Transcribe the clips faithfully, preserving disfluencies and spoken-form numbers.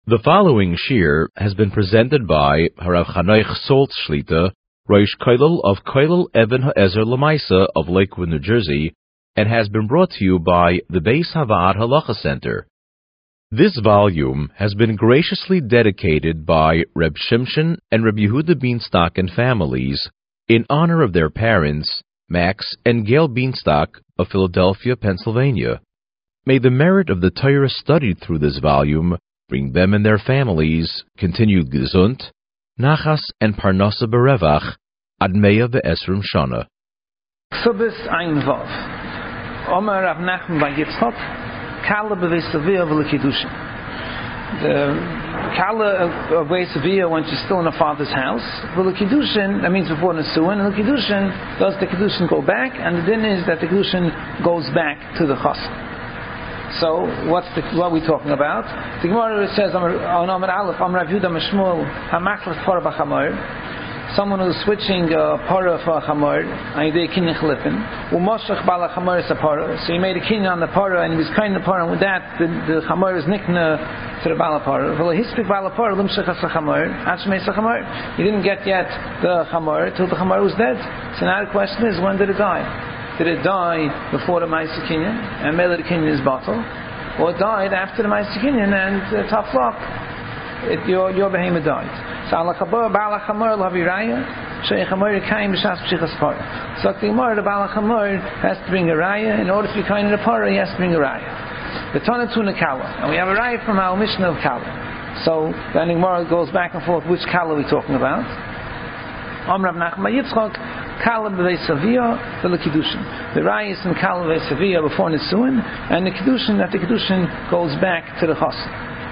The following shir has been presented by Harav Chanoich Solt Shlita, Rosh Kollel of Kollel Even HaEzer Lamaisa of Lakewood, New Jersey, and has been brought to you by the Beis Havad Halacha Center. This volume has been graciously dedicated by Reb Shimshon and Reb Yehuda Bienstock and families in honor of their parents, Max and Gail Bienstock of Philadelphia, Pennsylvania. May the merit of the Torah studied through this volume bring them and their families continued gesund, nachas and parnasa berevach, ad meya ve'esrim shana. Subis ein vav. Omer Rav Nachman bar Yitzchok, Kala b'Veisavia v'Lekidushin. The Kala of Veisavia when she's still in her father's house. V'Lekidushin, that means before Nesuin, and the Kedushin, does the Kedushin go back? And the din is that the Kedushin goes back to the chassan. So, what's the, what are we talking about? The Gemara says, on Amar Aleph, Amar Rav Yehuda Mishmuel, Hamachlas Parah B'Chamor, someone who's switching a Parah for a Chamor, Ayidei Kinyan Chalipin, U'moshach Bala Chamor is a Parah, so he made a Kinyan on the Parah, and he was kind of the Parah, and with that, the, the Chamor is nikna to the Bala Parah. V'lo hispik Bala Parah, Limshach as a Chamor, Achmei a Chamor. He didn't get yet the Chamor, till the Chamor was dead. So now the question is, when did it die? Did it die before the Ma'aser Kinyan and Mele the Kinyan is bottle, or it died after the Ma'aser Kinyan and uh, tough luck, it, your your behemoth died? So Ala Chabor Ba'ala Chamor L'Haviraya Shei Chamor Yekayim B'Shas P'Shichas Parah. So the Gemara, the Ba'ala Chamor has to bring a raya. In order to be kind of the Parah, he has to bring a raya. The Tana Tuna Kala, and we have a raya from our Mishnah of Kala. So then the Gemara goes back and forth. Which Kala are we talking about? Om Rav Nachman bar Yitzchok. Kala b'Veisavia v'Lekidushin. The rayis in Kala b'Veisavia before Nesuin, and the Kedushin, that the Kedushin goes back to the chassan.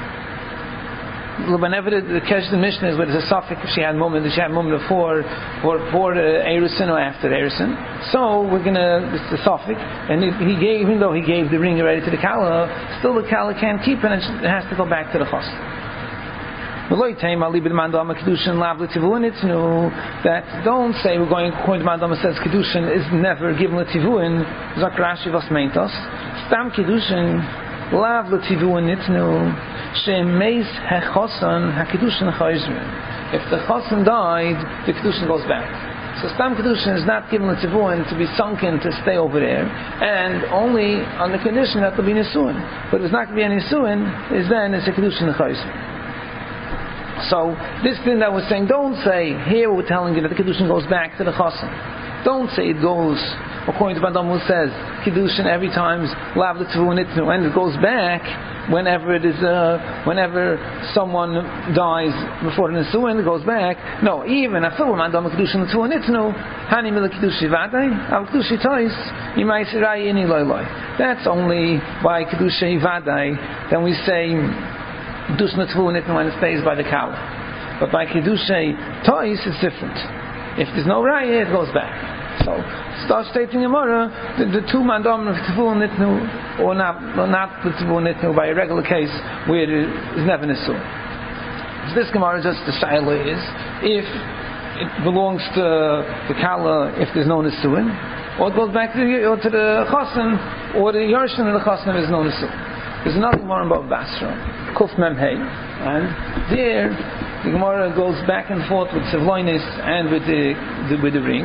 Whenever the, the Kesh the Mishnah is where there's a suffix, if she had moment, if she had moment before, or before the Erusin or after the Erusin. So we're gonna, it's the suffix, and he, he gave, even though he gave the ring already to the Kala, still the Kala can't keep it, and it has to go back to the chassan. That don't say we're going according to Mandama says Kedushin is never given L'Tivuin. Zak Rashi was meint us. Stam Kedushin lav L'Tivuin nitnu shemeis hechosan hakedushin chayzrin. If the chosan died, the Kedushin goes back. So Stam Kedushin is not given L'Tivuin to be sunken to stay over there, and only on the condition that there will be Nisuin. But if there's not going to be any Nisuin, is then it's a Kedushin chayzrin. So this thing that we're saying, don't say here we're telling you that the Kedushin goes back to the chassan. Don't say it goes according to Bandam who says Kedushin every time lav l'tvu nitnu, and it goes back whenever it is uh, whenever someone dies before the Nisuin, it goes back. No, even after Bandam Kedushin l'tvu nitnu, hani mila Kedushi vaday, av Kedushi tois, yimai sirai ini loy loy. That's only by Kedushi vaday. Then we say Dus Natvuinit when it stays by the Kala. But by Kedushay Tois it's different. If there's no Raya, it goes back. So start stating Gemara, the, the two mandam of Tvuinitnu, or not not the Tvuinitnu by a regular case where there is never Nisun. So this Gemara just the Shaila is if it belongs to the Kala if there's no Nisuin, or it goes back to the, or to the Chassan, or the Yershin of the Chassan is no Nisuin. There's another Gemara about Basra. Kuf Mem Hey, and there the Gemara goes back and forth with Sevloinis and with the, the with the ring.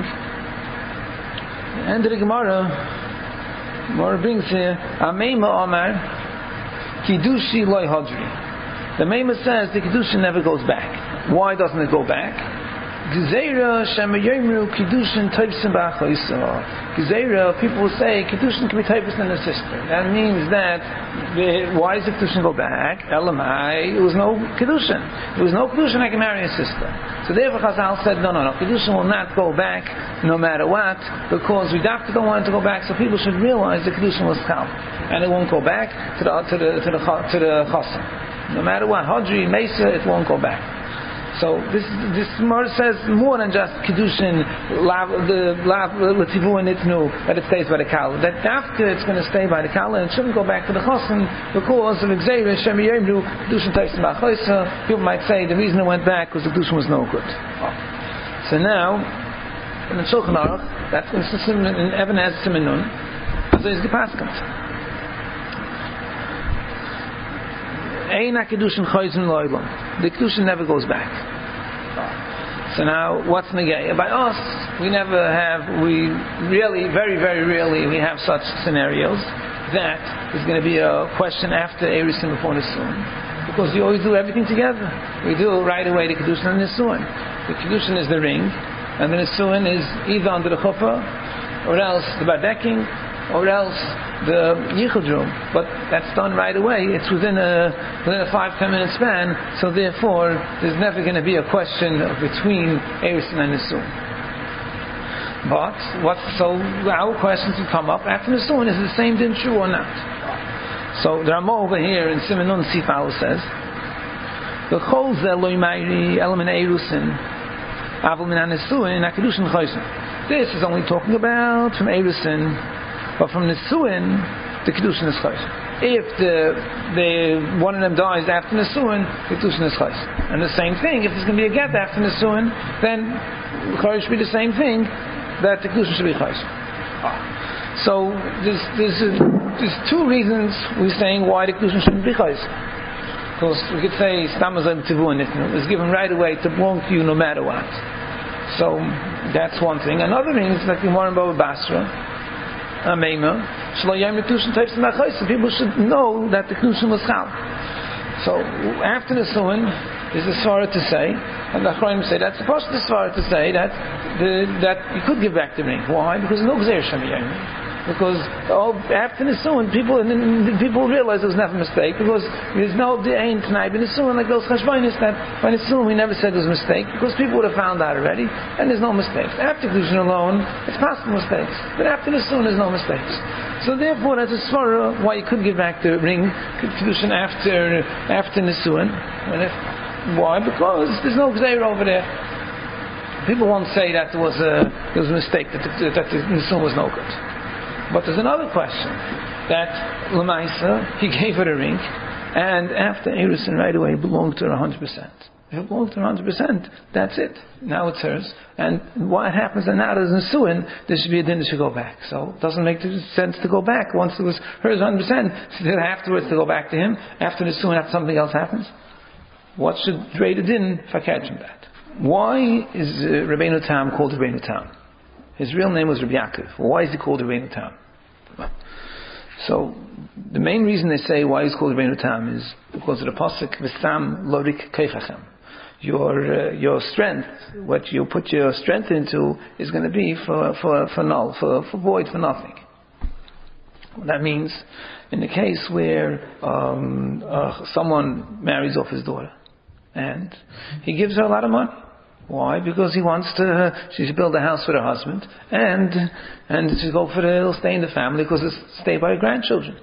And the Gemara, Gemara brings here Ameima Omar Kidushi Loi Hodri. The Meima says the Kidushi never goes back. Why doesn't it go back? Gezeira Shemayimru Kiddushin Taipsin B'Achoisa. Gezeira, people will say Kiddushin can be Taipsin in a sister. That means that why does the Kiddushin go back? Elamai, it was no Kiddushin. There was no Kiddushin I can marry a sister. So therefore Chazal said no, no, no. Kiddushin will not go back no matter what, because we don't want it to go back. So people should realize the Kiddushin was Chal, and it won't go back to the to the to the to the Chassan. No matter what, Hadri Mesa, it won't go back. So this this Gemara says more than just Kedushin, the L'Tivu and Itnu, that it stays by the Kala. That after it's going to stay by the Kala and it shouldn't go back to the Chassan because of Xavier, Shem Yemru, Kedushin Taipsin B'Achoisa. People might say the reason it went back was the Kedushin was no good. So now, in the Shulchan Aruch, that's in Even has Simenun, so is the Paschal. Ein HaKedushin Chayzin Lo'olam. The Kedushin never goes back. So now, what's negay? By us, we never have, we really, very, very rarely, we have such scenarios that there's going to be a question after Eris and before Nisuin. Because we always do everything together. We do right away the Kedushin and Nisuin. The Kedushin is the ring, and the Nisuin is either under the chuppah, or else the badecking, or else the yichud room. But that's done right away. It's within a within a five ten minute span. So therefore, there's never going to be a question between Erusin and Nisuin. But what? So our questions will come up after Nisuin. Is the same din true or not? So the Ramah over here in Siman Nun Sif Aleph says, the chol ze lo yimayri element Erusin aval min Nisuin HaKedushin Chayzin. This is only talking about from Erusin. But from Nisuin, the Kedushin is Chayz. If the, the one of them dies after Nisuin, the Kedushin is Chayz. And the same thing, if there's going to be a get after Nisuin, then Chayz should be the same thing, that the Kedushin should be Chayz. So there's, there's, a, there's two reasons we're saying why the Kedushin shouldn't be Chayz. Because we could say, Stamazan Tivu Nitnu, is given right away to belong to you no matter what. So that's one thing. Another thing is like the Gemara in Baba Basra, People should know that the Kedushin was Chal. So after the Nisuin is the svara to say, and the Achronim say that's supposed to the svara to say that the, that you could give back the ring. Why? Because no Gzeir Shem Yom. Because oh, after Nisuin, people and, and people realize it was never a mistake because there's no Ein T'nai b'Nisuin like those Chashbonis that by Nisuin we never said it was a mistake because people would have found out already and there's no mistakes. After Kedushin alone, it's possible mistakes, but after Nisuin there's no mistakes. So therefore, that's a svara why you could give back the ring Kedushin after after Nisuin. And if why? Because there's no Gzeir over there. People won't say that there was a there was a mistake that the, that the Nisuin was no good. But there's another question that Lamaisa, he gave her a ring, and after Erusin right away it belonged to her one hundred percent. If it belonged to her one hundred percent, that's it. Now it's hers. And what happens and now there's Nisuin, there should be a din that should go back. So it doesn't make sense to go back. Once it was hers one hundred percent, so then afterwards to go back to him, after Nisuin, after something else happens. What should Drei the din if I catch him that? Why is uh, Rabbeinu Tam called Rabbeinu Tam? His real name was Rabbi Yaakov. Why is he called Rabbeinu Tam? So the main reason they say why he's called Rabbeinu Tam is because of the pasuk V'sam lorik keichachem. Your uh, your strength, what you put your strength into, is going to be for for for null, for for void, for nothing. That means in the case where um, uh, someone marries off his daughter and he gives her a lot of money. Why? Because he wants to, she should build a house for her husband, and and she should go for the, he'll stay in the family because it's stay by her grandchildren.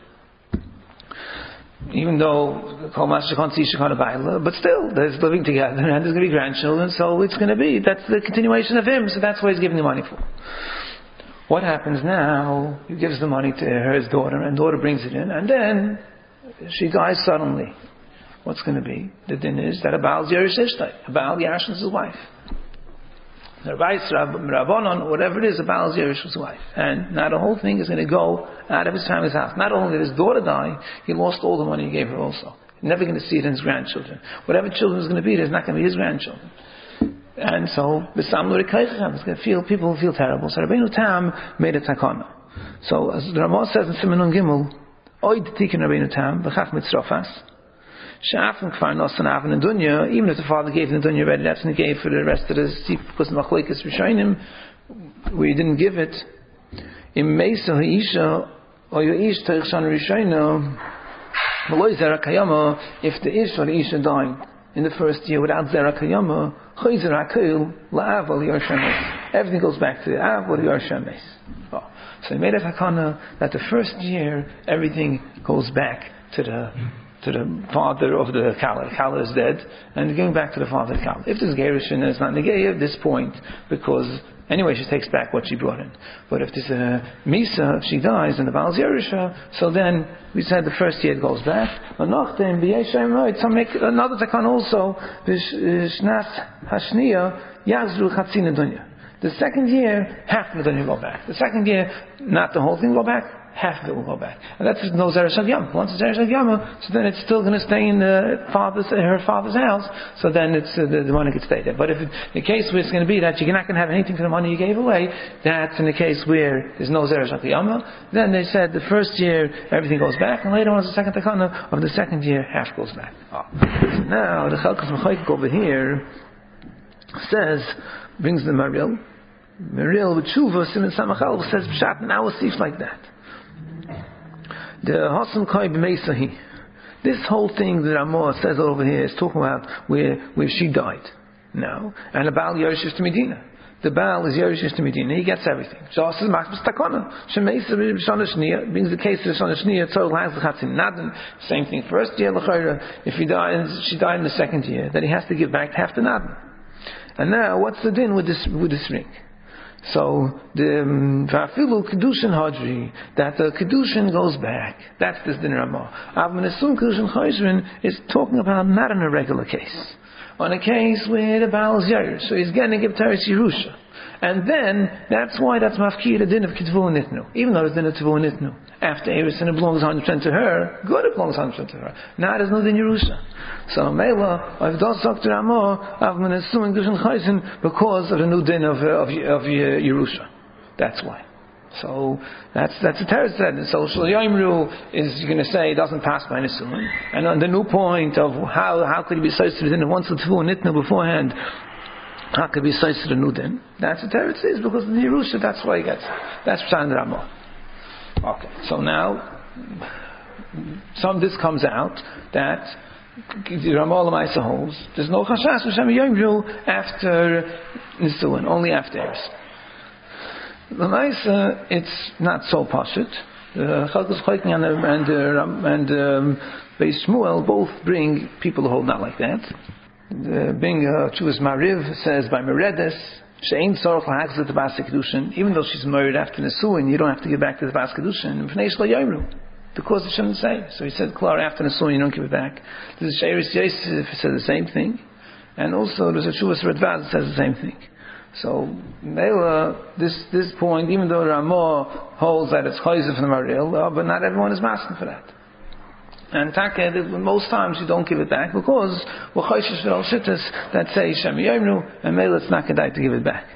Even though Kol Mas Shekhan Tzi Shekhan Abayla, but still, there's living together and there's going to be grandchildren, so it's going to be, that's the continuation of him, so that's what he's giving the money for. What happens now? He gives the money to her, his daughter, and daughter brings it in, and then she dies suddenly. What's going to be? The din is that a Baal Yerush Ishtai, a Baal Yash is his wife. The Rabbeis, Rabbanon, whatever it is, a Baal Yerush was his wife. And now the whole thing is going to go out of his family's house. Not only did his daughter die, he lost all the money he gave her also. He's never going to see it in his grandchildren. Whatever children is going to be, there's not going to be his grandchildren. And so, B'sam Lurik Keichachem, it's going to feel, people will feel terrible. So Rabbeinu Tam made a takana. So as the Ramah says in Siman Nun Gimel, Oid Tikin Rabbeinu Tam, B'chach Mitzrafas, even if the father gave the dunya already, that's when he gave for the rest of the seat, because in Machlokes Rishonim, where he didn't give it. In Meisa Ha'isha, or your Ish Teichshan Rishonim, Maloi Zera Kayama, if the Ish or the Isha died in the first year without Zera Kayama, Chayzer HaKil, La'av Al Yor Shemes. Everything goes back to the Av Al Yor Shemes. Oh. So he made a takana that the first year, everything goes back to the to the father of the Kala. The Kala is dead, and going back to the father of the Kala. If there's Gerushin, it's not Negei at this point, because anyway, she takes back what she brought in. But if there's a Misa, if she dies, and the Baal's Yerusha, so then we said the first year it goes back. But Nochtem, B'yeshem, some make another takan also, B'shnas Hashniya, Yazru Chatzina Dunya. The second year, half the dunya go back. The second year, not the whole thing go back, half of it will go back. And that's no Zeresh Yama. Once it's Zeresh Yama, so then it's still going to stay in the father's, her father's house, so then it's, uh, the, the money could stay there. But if it, the case where it's going to be that you're not going to have anything for the money you gave away, that's in the case where there's no Zeresh Yama, then they said the first year everything goes back, and later on the second takana of the second year half goes back. Oh. So now the Chalkas Mechaik over here says, brings the Maril, Maril with Tshuva, Simon Samachal says, Pshat, now it seems like that. The Hasan Kai b'Meisahi. This whole thing that Ramah says over here is talking about where where she died. No. And the Baal Yerush to Medina. The Baal is Yerush to Medina. He gets everything. Just as Machmas Takana. Shemeisa b'Shana Shniya brings the case of Shana Shniya. Tzol has the Chatzin Nadan. Same thing. First year l'chayra. If he died, she died in the second year, then he has to give back half the Nadan. And now, what's the din with this with this ring? So the Vafilu Kedushin Hadri, that the Kedushin goes back. That's this din Ramah. Avmanesum Kedushin Chayzrin is talking about not in a regular case, on a case where the Baal is Yair, so he's getting to give Teres Yerusha. And then, that's why that's Mafkir, the din of Kitvu and Nitnu. Even though it's din of Kitvu and Nitnu. After Eris and it belongs one hundred percent to her, good, it belongs one hundred percent to her. Now there's no din Yerusha. So Mela, I've done Doctor Ramah, I've been assuming Kedushin Chayzin because of the new din of, of, of Yerusha. That's why. So that's that's a Teres said. So Shal Yomru is you're going to say it doesn't pass by Nisuin. And on the new point of how how could he be associated with the once the Tvu and Nitnu beforehand, how could be associated to the new din? That's what Teres is because of the Yerusha. That's why he gets. That's Pshat Ramah. Okay. So now, some this comes out that the Ramah Lamaisa holds there's no Chashas for Shem Yomru after Nisuin, only after Eris. Lamaisa, it's not so pashut. The Chalkas Chaykin and and and um, Beis Shmuel both bring people who hold not like that. The being uh, Chuvas Mariv says by Meredes, She'ein tzorach lahachzir to Bas Kedushin, even though she's married after Nesuin, you don't have to give back to the Bas Kedushin. V'nei shlo yomru, because it shouldn't say. So he said, Klar, after Nesuin, you don't give it back. There's a Sheiris Yosef says the same thing, and also there's a Chuvas Radvad that says the same thing. So, Mela, this this point, even though Ramah holds that it's chayzer from the Maril, uh, but not everyone is masking for that. And Taka, most times you don't give it back because we're chayshish for all shittas that say Shem Yomru, and Mela it's not kedai to give it back.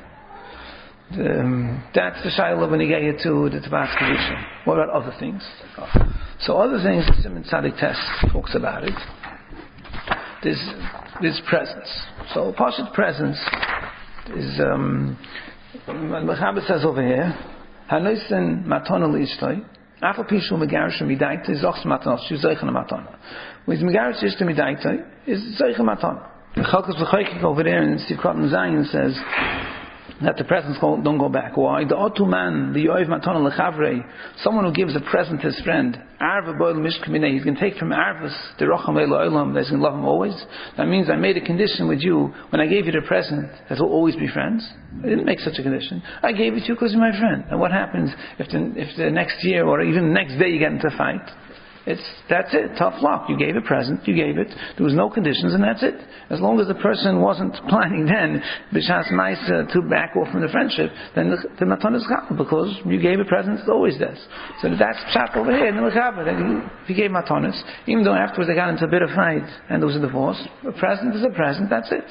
Um, that's the Shiloh when you get here to the Tabas Kedushin. What about other things? So other things, the Simon Tzadik Test talks about it. There's, there's presence. So Pashat presence is um Mechaber says over here Hanoisen matana liishtoi afal pishu megarish midaita is ochs matana she's zeichen matana with megarish is to midaita is zeichen matana. The Chalkas V'chayik over there in Steve Cotton Zion says that the presents don't go back. Why? The otu man, the yoiv matana lechavrei, someone who gives a present to his friend, arva boil mishkamine, he's going to take from arvas the rocham eilo olam, that he's going to love him always. That means I made a condition with you when I gave you the present that we'll always be friends. I didn't make such a condition. I gave it to you because you're my friend. And what happens if the, if the next year or even the next day you get into a fight? It's, that's it, tough luck. You gave a present, you gave it, there was no conditions, and that's it. As long as the person wasn't planning then, b'shas nice uh, to back off from the friendship, then the, the matan is chal, because you gave a present, it always does. So that's pshat over here, in the mechaber, if you gave matanis, even though afterwards they got into a bit of fight, and there was a divorce, a present is a present, that's it.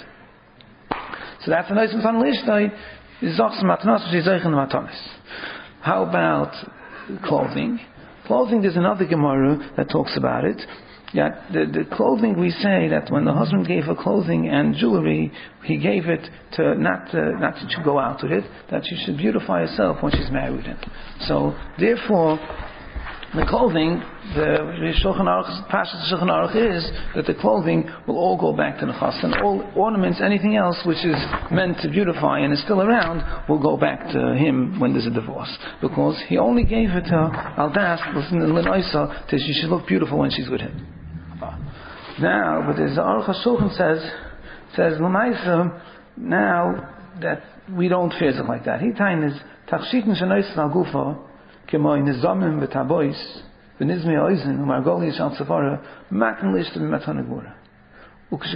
So that's a nice matan lishtoi, is zochs matanos, which is zeichen matanis. How about clothing? Clothing, there's another Gemara that talks about it. Yeah, the, the clothing, we say that when the husband gave her clothing and jewelry, he gave it to not uh, not to go out with it, that she should beautify herself when she's married with him. So, therefore, the clothing, the Shulchan Aruch, Pashas Shulchan Aruch is that the clothing will all go back to the chas, and all ornaments, anything else which is meant to beautify and is still around, will go back to him when there's a divorce, because he only gave it to Aldas, listen to Linoisa, that she should look beautiful when she's with him. Now, but as the Aruch HaShulchan says, says Lamaisa, now that we don't fear it like that. He time is Tachshitn Shanois Al Gufa. Kemo in Zamim betabois, v'nizmi oizen u'margoli shal tzavara, matin lishta b'matan agura. He says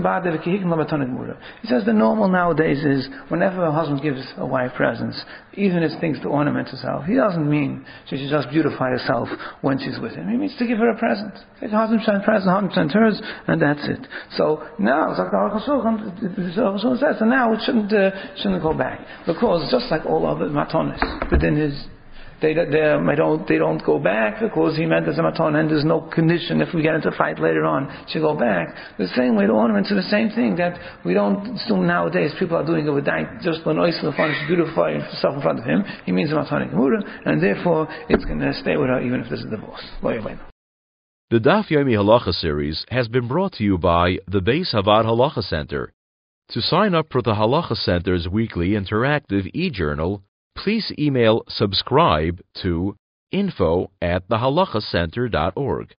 the normal nowadays is whenever a husband gives a wife presents, even if it's things to ornament herself, he doesn't mean she should just beautify herself when she's with him. He means to give her a present. It's one hundred percent present, one hundred percent hers, and that's it. So now, so says, so now it shouldn't uh, shouldn't go back, because just like all other matonis, the din is. They, they, they don't they don't go back because he meant as a maton, and there's no condition if we get into a fight later on to go back. The same way the ornaments are the same thing, that we don't assume nowadays people are doing it with that just when oisel to beautify himself in front of him. He means a matonic gemura, and therefore it's going to stay with her even if there's a divorce. The Daf Yomi Halacha series has been brought to you by the Beis Havad Halacha Center. To sign up for the Halacha Center's weekly interactive e-journal, please email subscribe to info at the halacha center dot org.